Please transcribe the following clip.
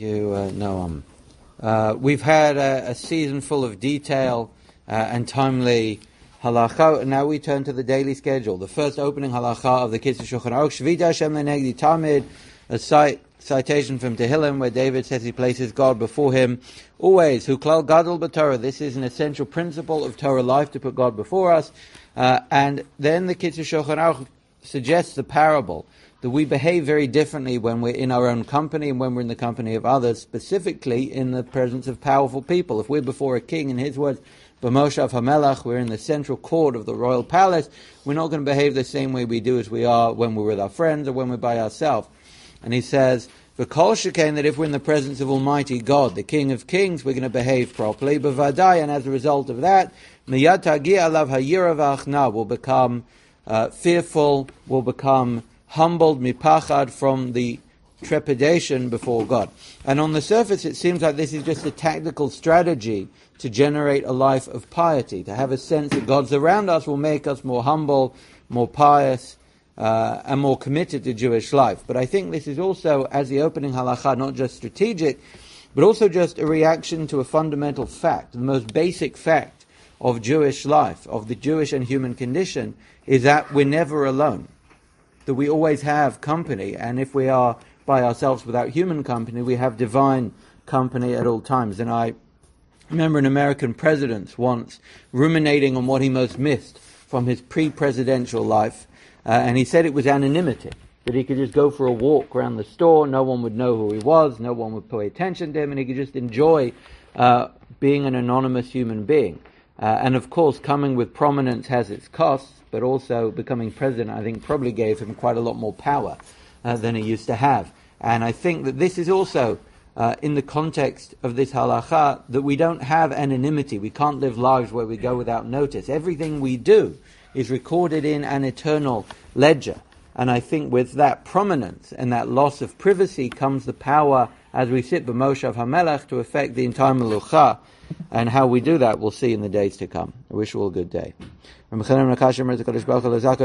you, Noam. We've had a season full of detail and timely halacha, and now we turn to the daily schedule. The first opening halacha of the Kitzur Shulchan Aruch, Shvita Hashem Lenegdi Tamid, a citation from Tehillim where David says he places God before him always. Hu klal gadol b'Torah. This is an essential principle of Torah life, to put God before us. And then the Kitzur Shulchan Aruch suggests the parable that we behave very differently when we're in our own company and when we're in the company of others, specifically in the presence of powerful people. If we're before a king, in his words, B'moshav HaMelech, we're in the central court of the royal palace, we're not going to behave the same way we do as we are when we're with our friends or when we're by ourselves. And he says, V'kol shekain, that if we're in the presence of Almighty God, the King of Kings, we're going to behave properly. B'vadai, and as a result of that, miyad tagi alav hayira v'achna, will become fearful, will become humbled, mipachad, from the trepidation before God. And on the surface it seems like this is just a tactical strategy to generate a life of piety. To have a sense that God's around us will make us more humble, more pious, and more committed to Jewish life. But I think this is also, as the opening halacha, not just strategic, but also just a reaction to a fundamental fact. The most basic fact of Jewish life, of the Jewish and human condition, is that we're never alone. That we always have company, and if we are by ourselves without human company, we have divine company at all times. And I remember an American president once ruminating on what he most missed from his pre-presidential life, and he said it was anonymity, that he could just go for a walk around the store, no one would know who he was, no one would pay attention to him, and he could just enjoy being an anonymous human being. And of course, coming with prominence has its costs, but also becoming president, I think, probably gave him quite a lot more power than he used to have. And I think that this is also, in the context of this halacha, that we don't have anonymity. We can't live lives where we go without notice. Everything we do is recorded in an eternal ledger. And I think with that prominence and that loss of privacy comes the power, as we sit b'Moshav HaMelech, to affect the entire Melucha. And how we do that, we'll see in the days to come. I wish you all a good day.